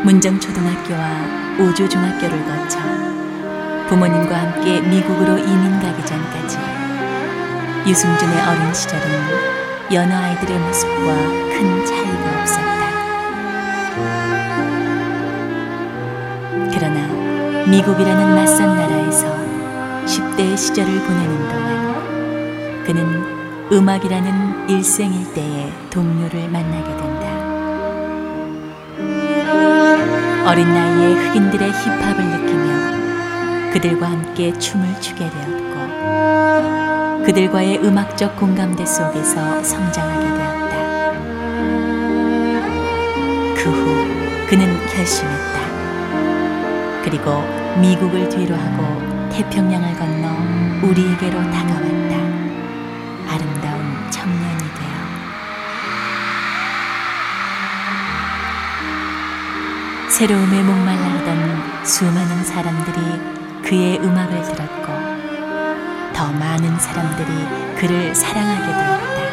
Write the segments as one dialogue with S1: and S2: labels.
S1: 문정초등학교와 우주중학교를 거쳐 부모님과 함께 미국으로 이민 가기 전까지 유승준의 어린 시절은 여느 아이들의 모습과 큰 차이가 없었다. 그러나 미국이라는 낯선 나라에서 10대의 시절을 보내는 동안 그는 음악이라는 일생일대의 동료를 만나게 된다. 어린 나이에 흑인들의 힙합을 느끼며 그들과 함께 춤을 추게 되었고 그들과의 음악적 공감대 속에서 성장하게 되었다. 그 후 그는 결심했다. 그리고 미국을 뒤로하고 태평양을 건너 우리에게로 다가왔다. 아름다운 청년이 되어. 새로움에 목말라 하던 수많은 사람들이 그의 음악을 들었고 더 많은 사람들이 그를 사랑하게 되었다.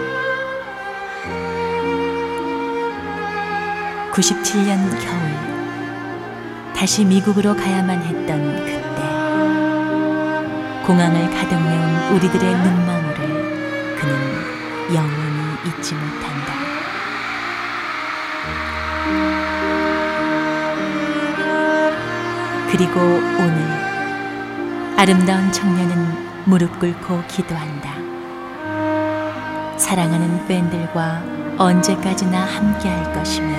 S1: 97년 겨울 다시 미국으로 가야만 했던 그때 공항을 가득 메운 우리들의 눈망울을 그는 영원히 잊지 못한다. 그리고 오늘 아름다운 청년은 무릎 꿇고 기도한다. 사랑하는 팬들과 언제까지나 함께할 것이며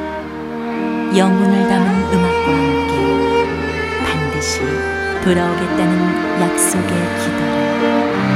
S1: 영혼을 담은 음악과 함께 반드시 돌아오겠다는 약속의 기도를.